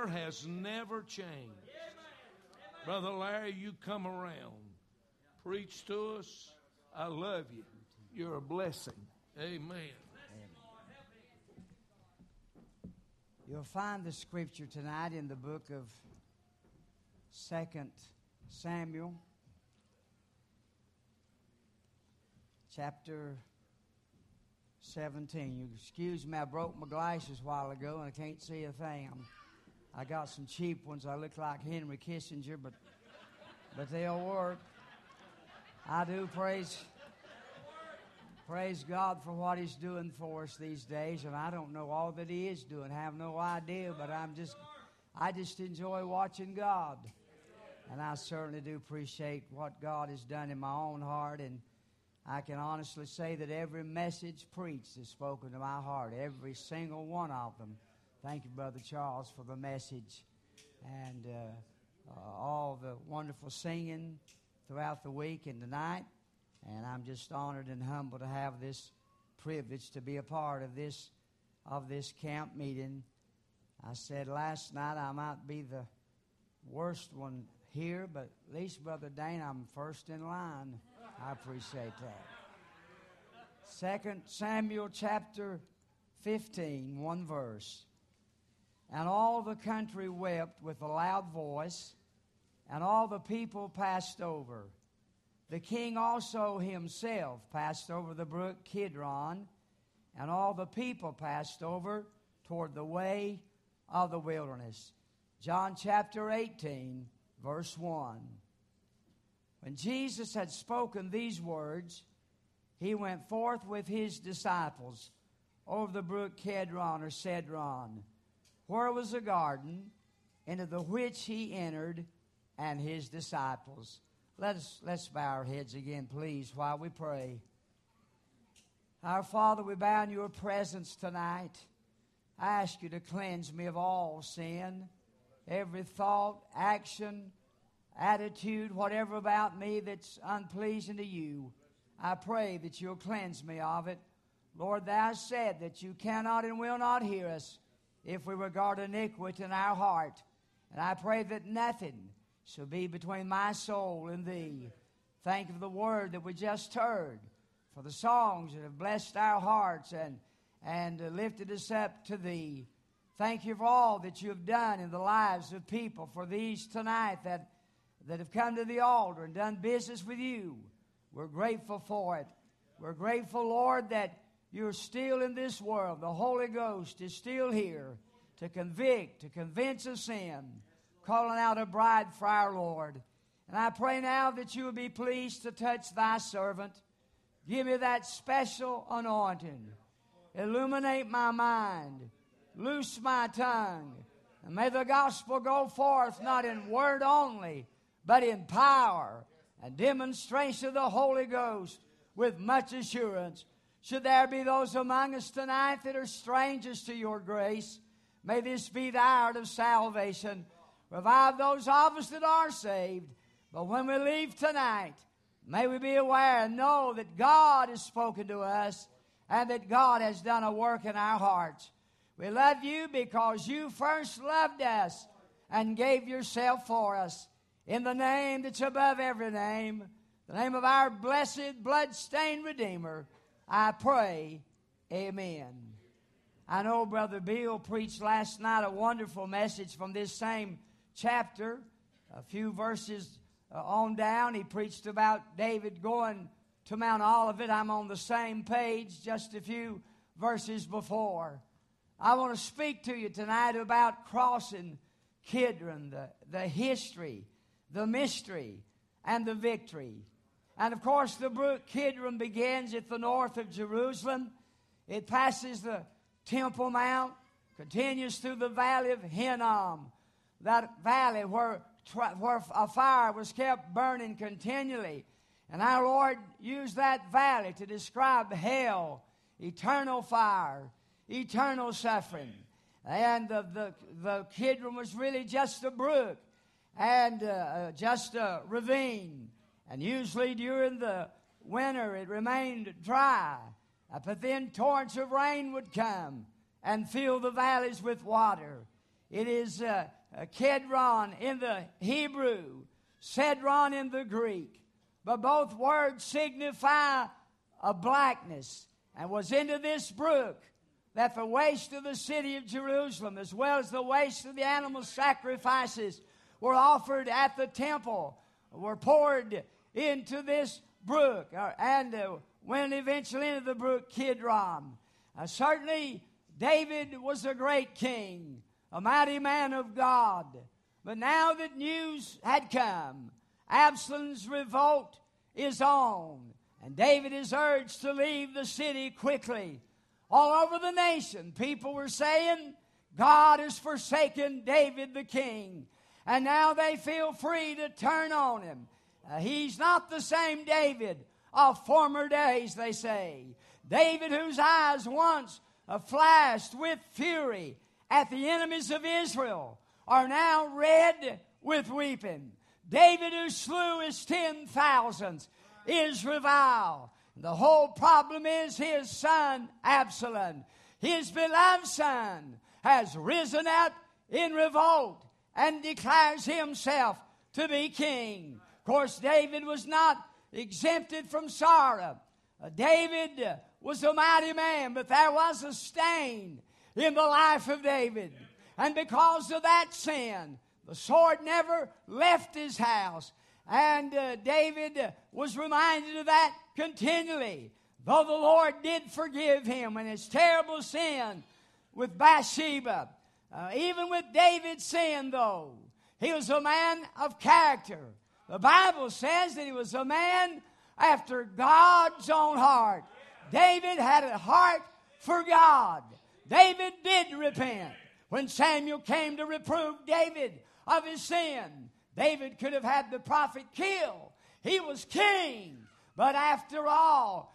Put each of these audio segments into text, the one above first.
Father has never changed. Brother Larry, you come around. Preach to us. I love you. You're a blessing. Amen. You'll find the scripture tonight in the book of 2 Samuel, chapter 17. You excuse me, I broke my glasses a while ago and I can't see a thing. I got some cheap ones. I look like Henry Kissinger, but they'll work. I do praise God for what He's doing for us these days, and I don't know all that He is doing. I have no idea, but I just enjoy watching God. And I certainly do appreciate what God has done in my own heart, and I can honestly say that every message preached is spoken to my heart, every single one of them. Thank you, Brother Charles, for the message and all the wonderful singing throughout the week and tonight. And I'm just honored and humbled to have this privilege to be a part of this camp meeting. I said last night I might be the worst one here, but at least, Brother Dane, I'm first in line. I appreciate that. 2 Samuel chapter 15, one verse. And all the country wept with a loud voice, and all the people passed over. The king also himself passed over the brook Kidron, and all the people passed over toward the way of the wilderness. John chapter 18, verse 1. When Jesus had spoken these words, He went forth with His disciples over the brook Kedron or Cedron, where was a garden, into the which He entered, and His disciples. Let's bow our heads again, please, while we pray. Our Father, we bow in Your presence tonight. I ask You to cleanse me of all sin, every thought, action, attitude, whatever about me that's unpleasing to You. I pray that You'll cleanse me of it. Lord, Thou said that You cannot and will not hear us if we regard iniquity in our heart. And I pray that nothing shall be between my soul and Thee. Thank You for the word that we just heard, for the songs that have blessed our hearts and lifted us up to Thee. Thank You for all that You have done in the lives of people, for these tonight that have come to the altar and done business with You. We're grateful for it. We're grateful, Lord, that You're still in this world. The Holy Ghost is still here to convict, to convince of sin, calling out a bride for our Lord. And I pray now that You will be pleased to touch Thy servant. Give me that special anointing. Illuminate my mind. Loose my tongue. And may the gospel go forth not in word only, but in power and demonstration of the Holy Ghost with much assurance. Should there be those among us tonight that are strangers to Your grace, may this be the hour of salvation. Revive those of us that are saved. But when we leave tonight, may we be aware and know that God has spoken to us and that God has done a work in our hearts. We love You because You first loved us and gave Yourself for us. In the name that's above every name, the name of our blessed, blood-stained Redeemer, I pray, amen. I know Brother Bill preached last night a wonderful message from this same chapter. A few verses on down, he preached about David going to Mount Olivet. I'm on the same page, just a few verses before. I want to speak to you tonight about crossing Kidron, the history, the mystery, and the victory. And of course, the brook Kidron begins at the north of Jerusalem. It passes the Temple Mount, continues through the valley of Hinnom, that valley where a fire was kept burning continually. And our Lord used that valley to describe hell, eternal fire, eternal suffering. And the Kidron was really just a brook and just a ravine. And usually during the winter it remained dry. But then torrents of rain would come and fill the valleys with water. It is Kedron in the Hebrew, Cedron in the Greek. But both words signify a blackness. And was into this brook that the waste of the city of Jerusalem, as well as the waste of the animal sacrifices were offered at the temple, were poured into this brook, and went eventually into the brook Kidron. Certainly, David was a great king, a mighty man of God. But now that news had come, Absalom's revolt is on, and David is urged to leave the city quickly. All over the nation, people were saying, God has forsaken David the king. And now they feel free to turn on him. He's not the same David of former days, they say. David, whose eyes once flashed with fury at the enemies of Israel, are now red with weeping. David, who slew his 10,000s, is reviled. The whole problem is his son Absalom, his beloved son, has risen up in revolt and declares himself to be king. Of course, David was not exempted from sorrow. David was a mighty man, but there was a stain in the life of David. And because of that sin, the sword never left his house. And David was reminded of that continually. Though the Lord did forgive him in his terrible sin with Bathsheba, even with David's sin, though, he was a man of character. The Bible says that he was a man after God's own heart. David had a heart for God. David did repent. When Samuel came to reprove David of his sin, David could have had the prophet killed. He was king. But after all,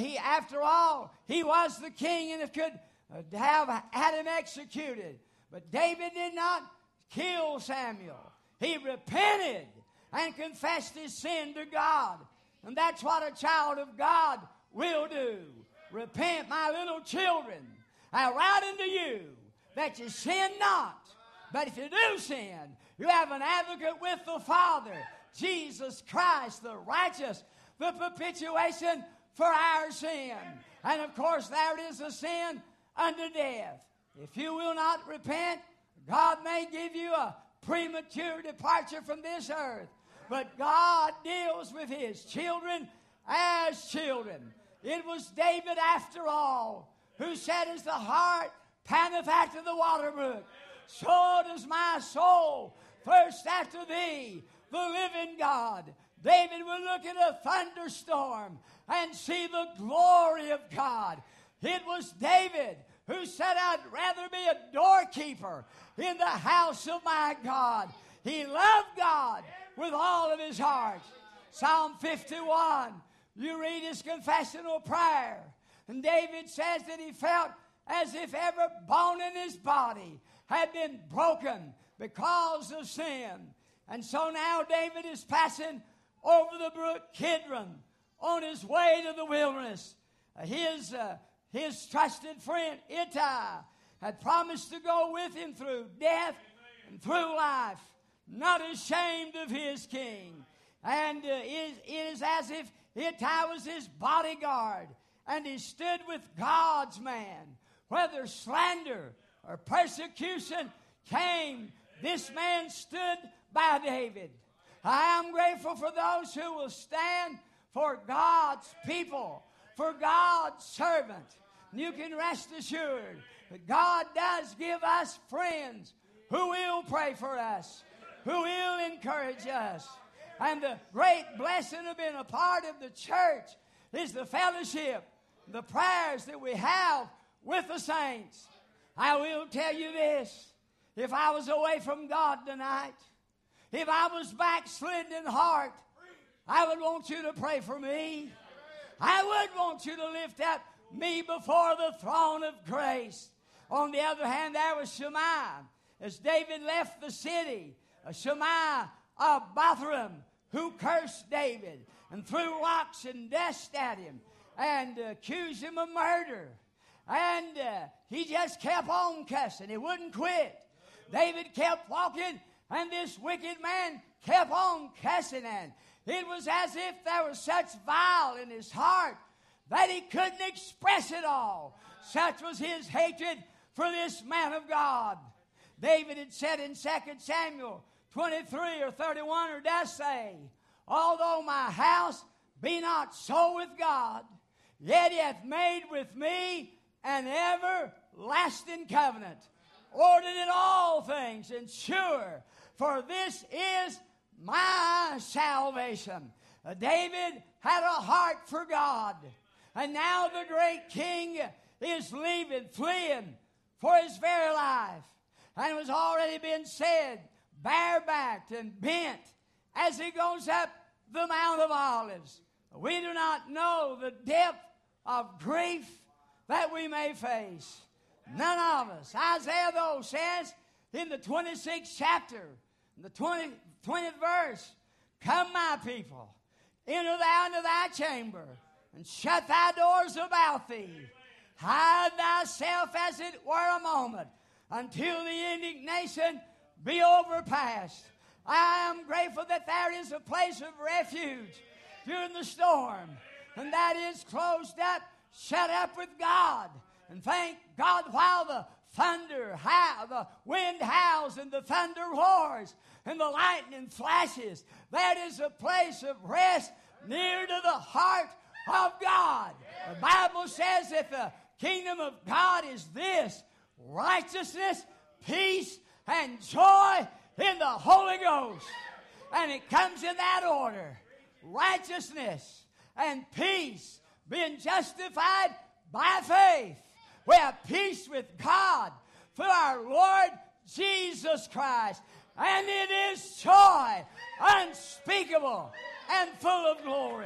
he was the king and could have had him executed. But David did not kill Samuel. He repented and confessed his sin to God. And that's what a child of God will do. Repent, my little children. I write unto you that you sin not. But if you do sin, you have an advocate with the Father, Jesus Christ, the righteous, the propitiation for our sin. And of course, there is a sin unto death. If you will not repent, God may give you a premature departure from this earth. But God deals with his children as children. It was David, after all, who said, as the hart panteth after the water brook, so does my soul thirst after thee, the living God. David would look at a thunderstorm and see the glory of God. It was David who said, I'd rather be a doorkeeper in the house of my God. He loved God with all of his heart. Psalm 51, you read his confessional prayer. And David says that he felt as if every bone in his body had been broken because of sin. And so now David is passing over the brook Kidron on his way to the wilderness. His trusted friend Ittai had promised to go with him through death and through life, not ashamed of his king. And it is as if Ittai was his bodyguard, and he stood with God's man. Whether slander or persecution came, this man stood by David. I am grateful for those who will stand for God's people, for God's servant. You can rest assured that God does give us friends who will pray for us, who will encourage us. And the great blessing of being a part of the church is the fellowship, the prayers that we have with the saints. I will tell you this. If I was away from God tonight, if I was backslidden in heart, I would want you to pray for me. I would want you to lift up me before the throne of grace. On the other hand, there was Shimei. As David left the city, Shimei of Bathram, who cursed David and threw rocks and dust at him and accused him of murder. And he just kept on cussing. He wouldn't quit. David kept walking, and this wicked man kept on cussing, and it was as if there was such vile in his heart that he couldn't express it all. Such was his hatred for this man of God. David had said in 2 Samuel 23 or 31, or does say, although my house be not so with God, yet he hath made with me an everlasting covenant, ordered in all things, and sure, for this is my salvation. David had a heart for God, and now the great king is leaving, fleeing for his very life. And it was already been said, barebacked and bent as he goes up the Mount of Olives. We do not know the depth of grief that we may face. None of us. Isaiah, though, says in the 26th chapter, in the 20th verse, come, my people, enter thou into thy chamber, and shut thy doors about thee. Hide thyself as it were a moment, until the indignation be overpast. I am grateful that there is a place of refuge during the storm, and that is closed up, shut up with God. And thank God while the the wind howls and the thunder roars and the lightning flashes, that is a place of rest near to the heart of God. The Bible says that the kingdom of God is this: righteousness, peace, and joy in the Holy Ghost. And it comes in that order: righteousness and peace, being justified by faith. We have peace with God through our Lord Jesus Christ. And it is joy unspeakable and full of glory.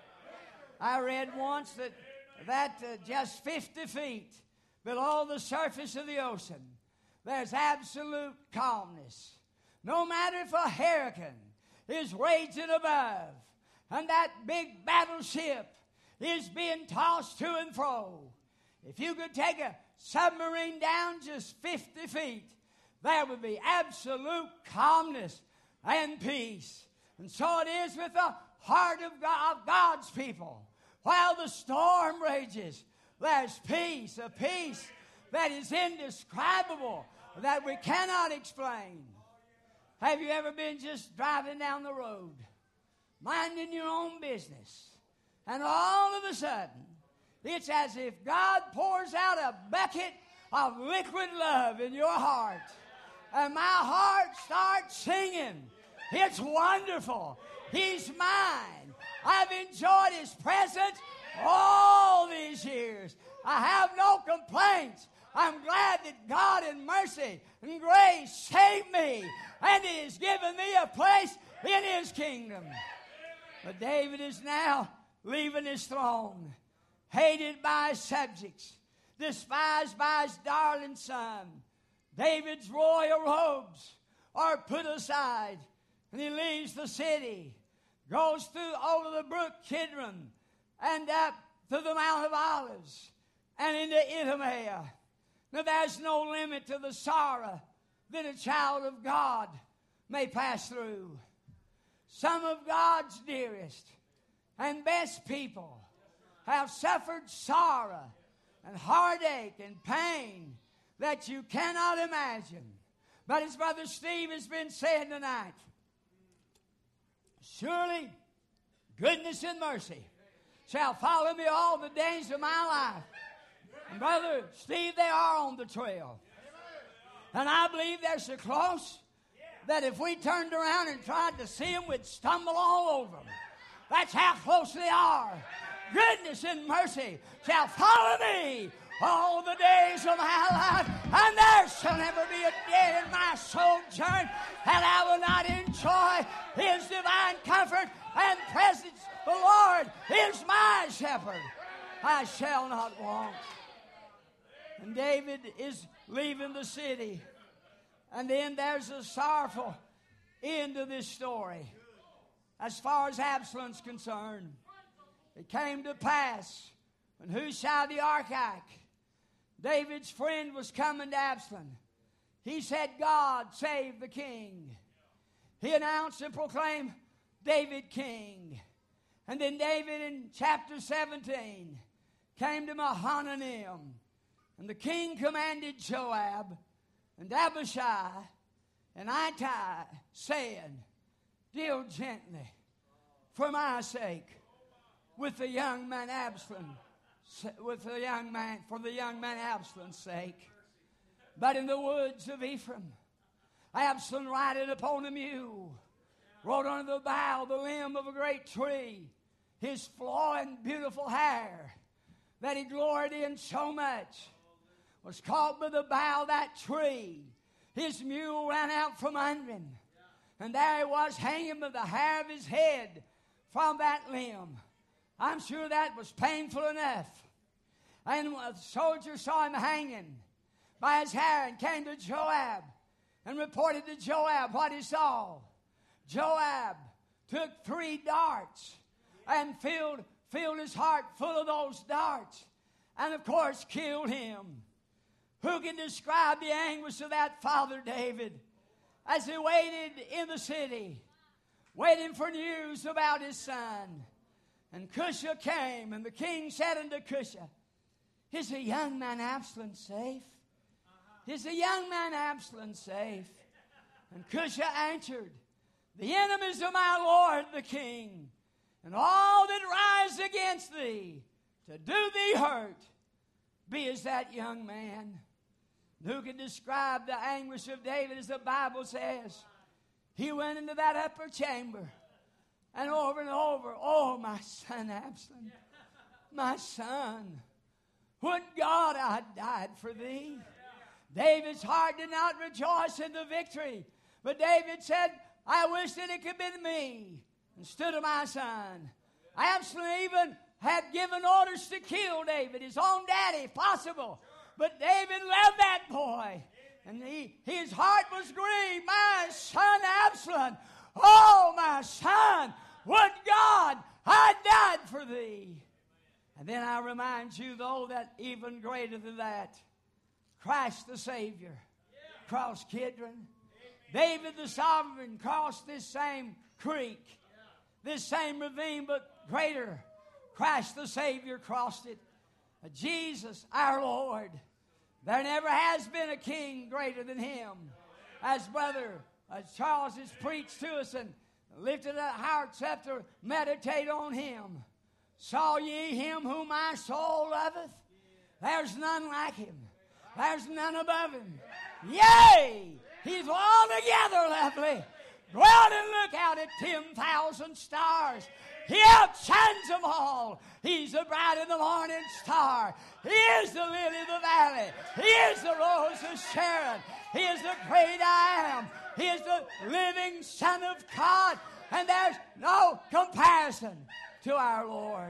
I read once that just 50 feet below the surface of the ocean, there's absolute calmness. No matter if a hurricane is raging above and that big battleship is being tossed to and fro, if you could take a submarine down just 50 feet, there would be absolute calmness and peace. And so it is with the heart of God's people. While the storm rages, there's peace, a peace that is indescribable, that we cannot explain. Have you ever been just driving down the road, minding your own business, and all of a sudden, it's as if God pours out a bucket of liquid love in your heart, and my heart starts singing, it's wonderful, He's mine. I've enjoyed His presence all these years. I have no complaints. I'm glad that God in mercy and grace saved me, and He has given me a place in His kingdom. But David is now leaving his throne, hated by his subjects, despised by his darling son. David's royal robes are put aside, and he leaves the city, goes through over the brook Kidron, and up to the Mount of Olives, and into Idumea. Now there's no limit to the sorrow that a child of God may pass through. Some of God's dearest and best people have suffered sorrow and heartache and pain that you cannot imagine. But as Brother Steve has been saying tonight, surely goodness and mercy shall follow me all the days of my life. And Brother Steve, they are on the trail. And I believe they're so close that if we turned around and tried to see them, we'd stumble all over them. That's how close they are. Goodness and mercy shall follow me all the days of my life, and there shall never be a day in my sojourn that I will not enjoy His divine comfort and presence. The Lord is my shepherd. I shall not want. And David is leaving the city. And then there's a sorrowful end to this story. As far as Absalom's concerned, it came to pass when Hushai the Archite, David's friend, was coming to Absalom. he said, God save the king. He announced and proclaimed David king. And then David in chapter 17 came to Mahanaim. And the king commanded Joab and Abishai and Ittai, saying, deal gently for my sake with the young man Absalom, for the young man Absalom's sake. But in the woods of Ephraim, Absalom riding upon a mule, rode under the bough, the limb of a great tree, his flowing beautiful hair that he gloried in so much was caught by the bough of that tree. His mule ran out from under him, and there he was hanging with the hair of his head from that limb. I'm sure that was painful enough. And the soldier saw him hanging by his hair and came to Joab and reported to Joab what he saw. Joab took 3 darts and filled his heart full of those darts, and of course killed him. Who can describe the anguish of that father David as he waited in the city, waiting for news about his son? And Cushah came, and the king said unto Cushah, is the young man Absalom safe? Is the young man Absalom safe? And Cushah answered, the enemies of my lord the king, and all that rise against thee to do thee hurt, be as that young man. Who can describe the anguish of David as the Bible says? He went into that upper chamber and over, oh, my son Absalom, my son, would God I had died for thee. David's heart did not rejoice in the victory, but David said, I wish that it could be me instead of my son. Absalom even had given orders to kill David, his own daddy, if possible. But David loved that boy. And his heart was grieved. My son Absalom, oh, my son, would God I died for thee. And then I remind you, though, that even greater than that, Christ the Savior crossed Kidron. David the sovereign crossed this same creek, this same ravine, but greater. Christ the Savior crossed it. Jesus, our Lord. There never has been a king greater than him. As Brother Charles has preached to us and lifted our hearts up to meditate on him. Saw ye him whom my soul loveth? There's none like him. There's none above him. Yea, he's altogether lovely. Go out and look out at 10,000 stars. He outshines them all. He's the bright in the morning star. He is the lily of the valley. He is the rose of Sharon. He is the great I am. He is the living Son of God. And there's no comparison to our Lord.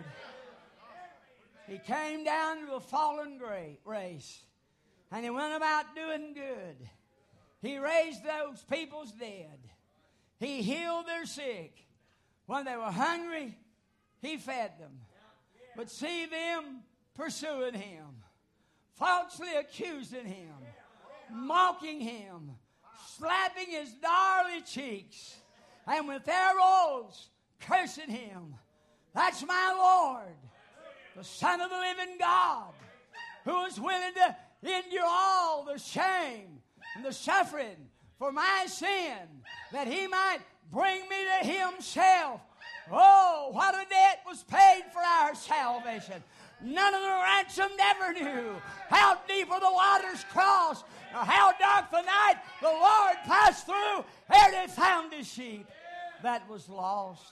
He came down to a fallen race. And he went about doing good. He raised those people's dead. He healed their sick. When they were hungry, he fed them. But see them pursuing him, falsely accusing him, mocking him, slapping his darling cheeks, and with arrows cursing him. That's my Lord, the Son of the living God, who is willing to endure all the shame and the suffering for my sin, that he might bring me to himself. Oh, what a debt was paid for our salvation. None of the ransomed ever knew how deep are the waters crossed, or how dark the night the Lord passed through ere he found his sheep that was lost.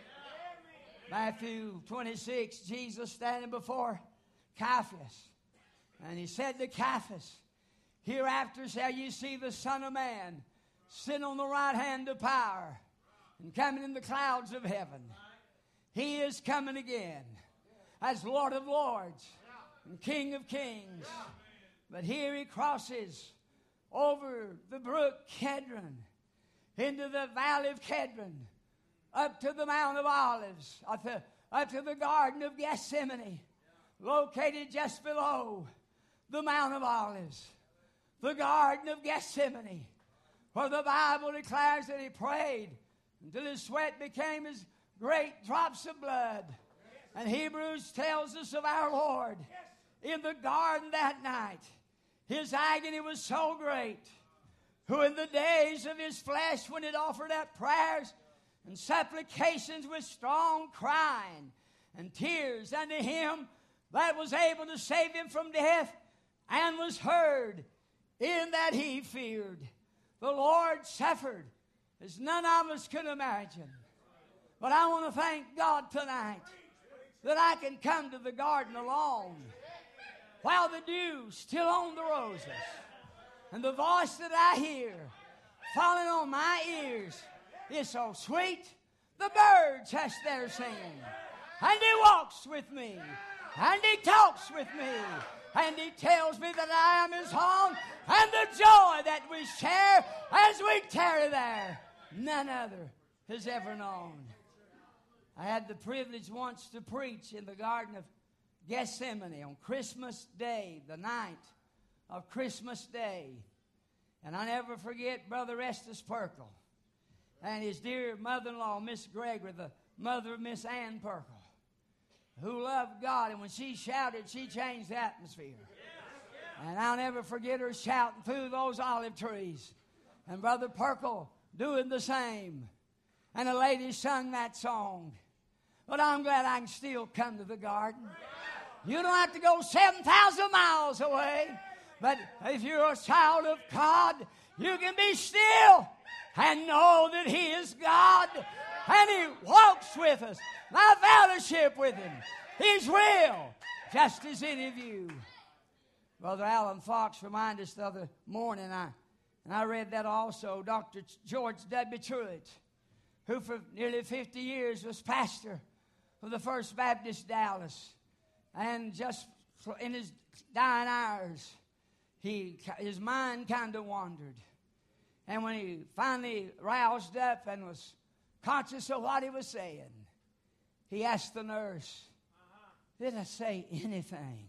Matthew 26, Jesus standing before Caiaphas. And he said to Caiaphas, hereafter shall you see the Son of Man sitting on the right hand of power and coming in the clouds of heaven. He is coming again as Lord of Lords and King of Kings. But here he crosses over the brook Kedron, into the valley of Kedron, up to the Mount of Olives, up to the Garden of Gethsemane, located just below the Mount of Olives. the Garden of Gethsemane, where the Bible declares that he prayed until his sweat became as great drops of blood. And Hebrews tells us of our Lord in the garden that night. His agony was so great, who in the days of his flesh, when it offered up prayers and supplications with strong crying and tears unto him that was able to save him from death, and was heard, in that he feared. The Lord suffered as none of us could imagine. But I want to thank God tonight that I can come to the garden alone while the dew's still on the roses, and the voice that I hear falling on my ears is so sweet. The birds hush their singing, and he walks with me, and he talks with me, and he tells me that I am his own, and the joy that we share as we tarry there, none other has ever known. I had the privilege once to preach in the Garden of Gethsemane on Christmas Day, the night of Christmas Day. And I never forget Brother Estes Perkle and his dear mother-in-law, Miss Gregory, the mother of Miss Ann Perkle, who loved God. And when she shouted, she changed the atmosphere. And I'll never forget her shouting through those olive trees. And Brother Perkle doing the same. And the ladies sung that song. But I'm glad I can still come to the garden. You don't have to go 7,000 miles away. But if you're a child of God, you can be still and know that he is God. And he walks with us. My fellowship with him. He's real, just as any of you. Brother Alan Fox reminded us the other morning, and I read that also, Dr. George W. Truitt, who for nearly 50 years was pastor of the First Baptist Dallas. And just in his dying hours, his mind kind of wandered. And when he finally roused up and was conscious of what he was saying, he asked the nurse, did I say anything?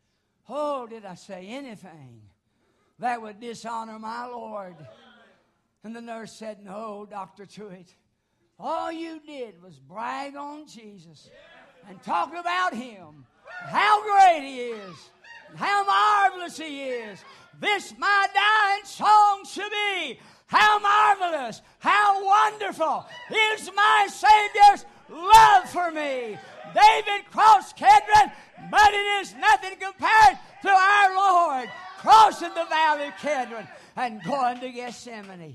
Oh, did I say anything that would dishonor my Lord? And the nurse said, no, Dr. Truitt. All you did was brag on Jesus and talk about him, how great he is, and how marvelous he is. This my dying song should be. How marvelous, how wonderful is my Savior's love for me. David crossed Kedron, but it is nothing compared to our Lord crossing the valley of Kedron and going to Gethsemane.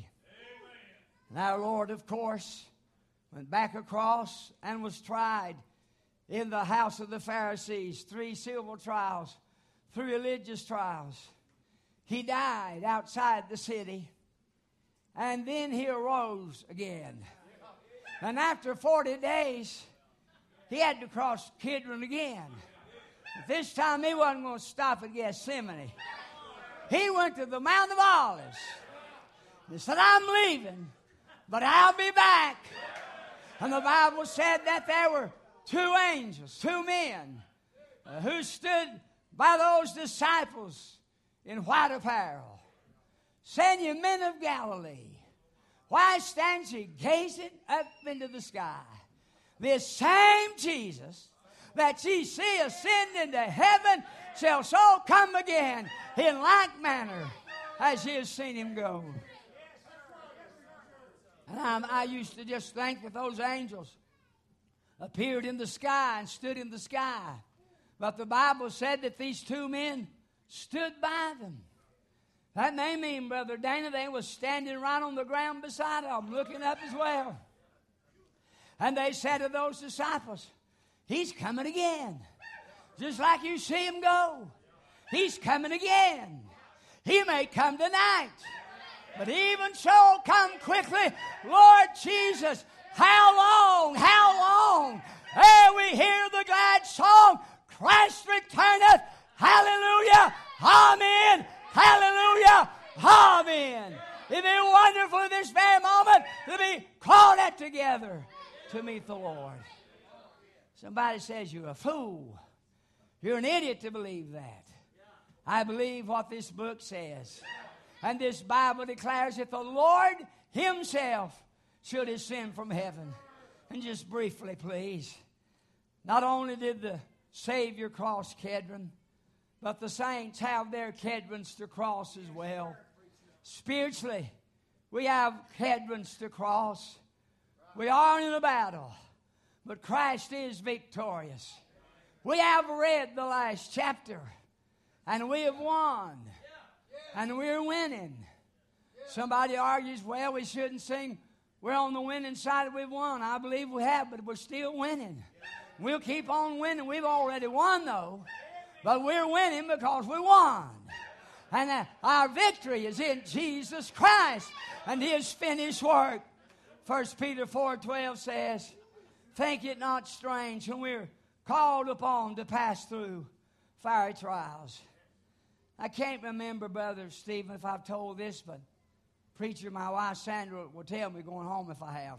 And our Lord, of course, went back across and was tried in the house of the Pharisees. 3 civil trials, 3 religious trials. He died outside the city, and then he arose again. And after 40 days, he had to cross Kidron again. But this time he wasn't going to stop at Gethsemane. He went to the Mount of Olives. He said, I'm leaving, but I'll be back. And the Bible said that there were 2 angels, 2 men, who stood by those disciples in white apparel, saying, you men of Galilee, why stand ye gazing up into the sky? This same Jesus that ye see ascend into heaven shall so come again in like manner as ye have seen him go. And I used to just think that those angels appeared in the sky and stood in the sky. But the Bible said that these 2 men stood by them. That may mean, Brother Dana, they was standing right on the ground beside them, looking up as well. And they said to those disciples, he's coming again. Just like you see him go. He's coming again. He may come tonight. But even so, come quickly, Lord Jesus. How long? How long? Ere we hear the glad song, Christ returneth. Hallelujah. Amen. Hallelujah. Amen. It'd be wonderful at this very moment to be called out together to meet the Lord. Somebody says you're a fool. You're an idiot to believe that. I believe what this book says. And this Bible declares that the Lord Himself should ascend from heaven. And just briefly, please. Not only did the Savior cross Kedron, but the saints have their Kedrons to cross as well. Spiritually, we have Kedrons to cross. We are in a battle, but Christ is victorious. We have read the last chapter, and we have won, and we're winning. Somebody argues, well, we shouldn't sing, we're on the winning side, we've won. I believe we have, but we're still winning. We'll keep on winning. We've already won, though, but we're winning because we won. And our victory is in Jesus Christ and His finished work. 1 Peter 4:12 says, think it not strange when we're called upon to pass through fiery trials. I can't remember, Brother Stephen, if I've told this, but preacher, my wife Sandra, will tell me going home if I have.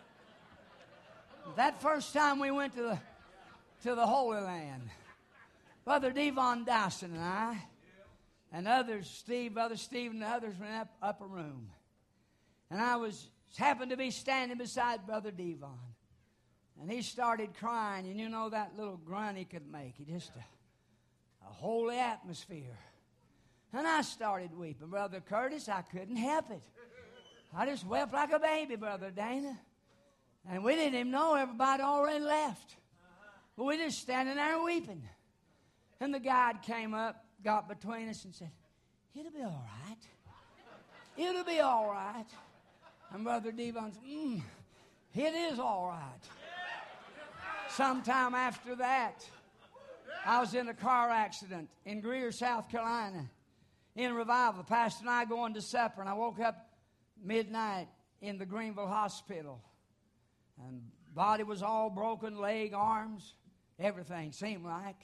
That first time we went to the Holy Land, Brother Devon Dyson and I, and others, Brother Stephen and others were in that upper room. And I happened to be standing beside Brother Devon. And he started crying, and you know that little grunt he could make. He just a holy atmosphere. And I started weeping. Brother Curtis, I couldn't help it. I just wept like a baby, Brother Dana. And we didn't even know everybody already left. But we just standing there weeping. And the guide came up, got between us and said, it'll be all right. It'll be all right. And Brother Devon said, it is all right. Sometime after that, I was in a car accident in Greer, South Carolina, in revival. The pastor and I going to supper, and I woke up midnight in the Greenville hospital. And body was all broken, leg, arms, everything seemed like.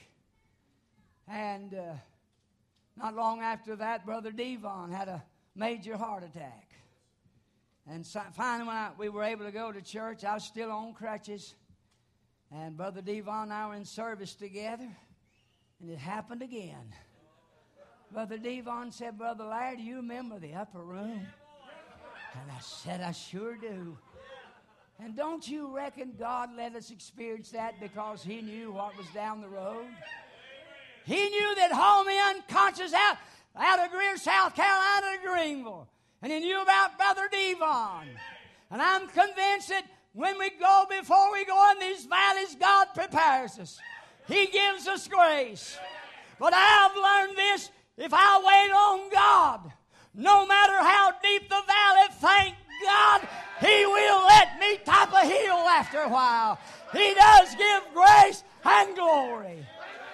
And not long after that, Brother Devon had a major heart attack. And so finally, when we were able to go to church, I was still on crutches. And Brother Devon and I were in service together. And it happened again. Brother Devon said, Brother Larry, do you remember the upper room? And I said, I sure do. And don't you reckon God let us experience that because He knew what was down the road? He knew that hauled me unconscious out of Greer, South Carolina to Greenville. And He knew about Brother Devon. And I'm convinced that when we go, before we go in these valleys, God prepares us. He gives us grace. But I've learned this, if I wait on God, no matter how deep the valley, thank God, He will let me top a hill after a while. He does give grace and glory.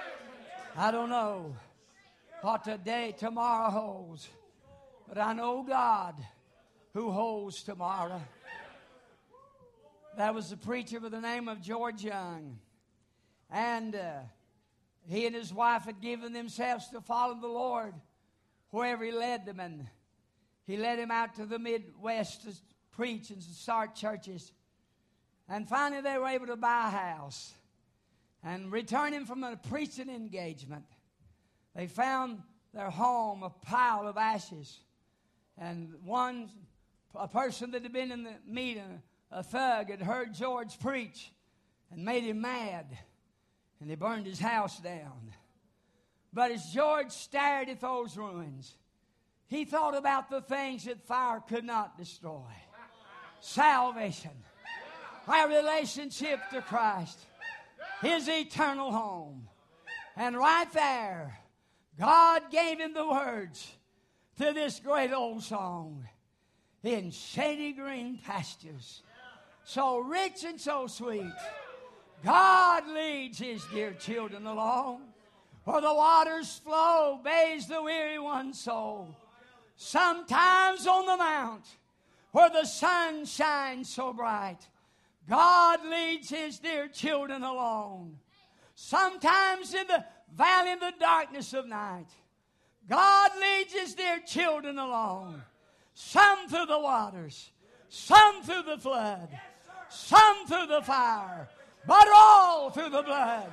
I don't know what tomorrow holds, but I know God who holds tomorrow. That was a preacher by the name of George Young. And he and his wife had given themselves to follow the Lord wherever He led them. And He led him out to the Midwest to preach and to start churches. And finally they were able to buy a house. And returning from a preaching engagement, they found their home a pile of ashes. And a person that had been in the meeting, a thug, had heard George preach and made him mad. And they burned his house down. But as George stared at those ruins, he thought about the things that fire could not destroy. Salvation, our relationship to Christ, His eternal home. And right there, God gave him the words to this great old song. In shady green pastures, so rich and so sweet, God leads His dear children along. Where the waters flow, bathes the weary one's soul. Sometimes on the mount, where the sun shines so bright, God leads His dear children along. Sometimes in the valley in the darkness of night, God leads His dear children along. Some through the waters, some through the flood, some through the fire, but all through the blood.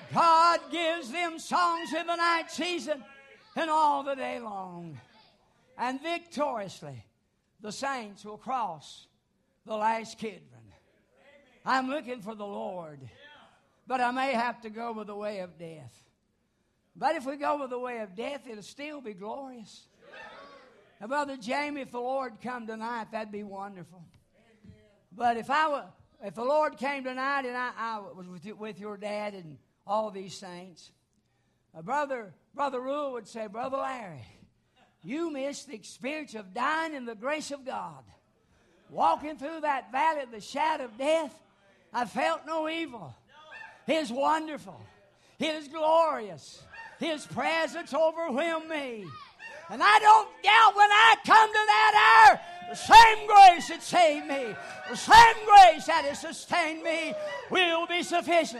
God gives them songs in the night season and all the day long. And victoriously, the saints will cross the last Kidron. I'm looking for the Lord, but I may have to go with the way of death. But if we go with the way of death, it'll still be glorious. Now, Brother Jamie, if the Lord come tonight, that'd be wonderful. But if the Lord came tonight and I was with your dad and all these saints, Brother Rule would say, Brother Larry, you missed the experience of dying in the grace of God. Walking through that valley of the shadow of death, I felt no evil. His wonderful. His glorious. His presence overwhelmed me. And I don't doubt when I come to that hour, the same grace that saved me, the same grace that has sustained me will be sufficient.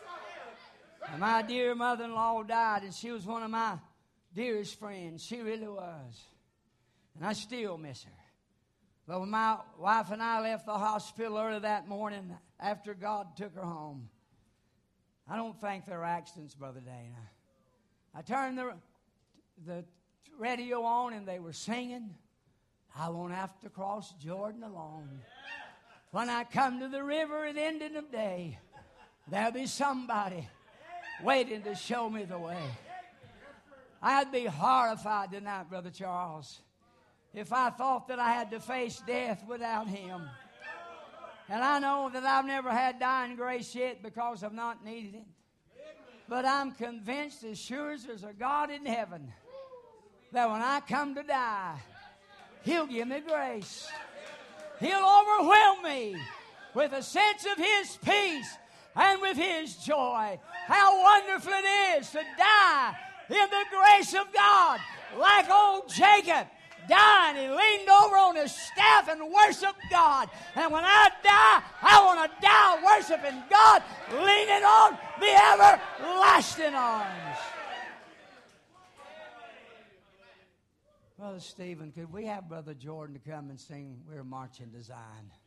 And my dear mother-in-law died, and she was one of my dearest friends. She really was. And I still miss her. But when my wife and I left the hospital early that morning after God took her home, I don't think there were accidents, Brother Dana. I turned the radio on and they were singing, I won't have to cross Jordan alone. When I come to the river at the ending of day, there'll be somebody waiting to show me the way. I'd be horrified tonight, Brother Charles, if I thought that I had to face death without him. And I know that I've never had dying grace yet because I've not needed it. But I'm convinced, as sure as there's a God in heaven, that when I come to die, He'll give me grace. He'll overwhelm me with a sense of His peace and with His joy. How wonderful it is to die in the grace of God, like old Jacob. Dying, he leaned over on his staff and worshiped God. And when I die, I want to die worshiping God, leaning on the everlasting arms. Brother Stephen, could we have Brother Jordan to come and sing We're Marching to Zion?